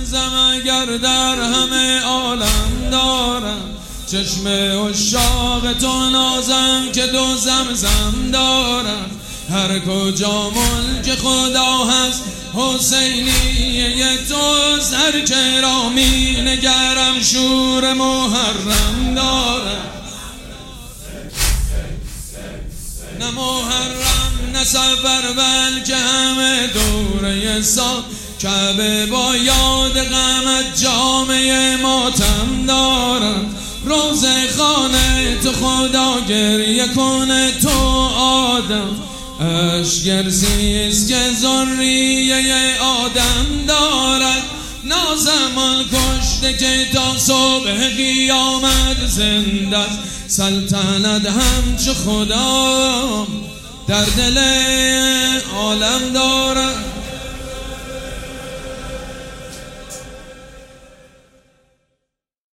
بسوزم اگر در همه عالم دارم، چشم عشاق تو نازم که دو زمزم دارم. هر کجا ملک خدا هست حسینیه توست، هر که را می نگرم شور محرم دارم. نه محرم نه سفر بلکه همه دوره سال، کعبه با یاد غمت جامعه ماتم دارم. روز خانه تو خدا گریه کنه تو آدم، اشک زیست که ذریه آدم دارد. نازمان کشته که تا صبح قیامت زنده است، سلطنت همچو خدا در دل عالم دارد.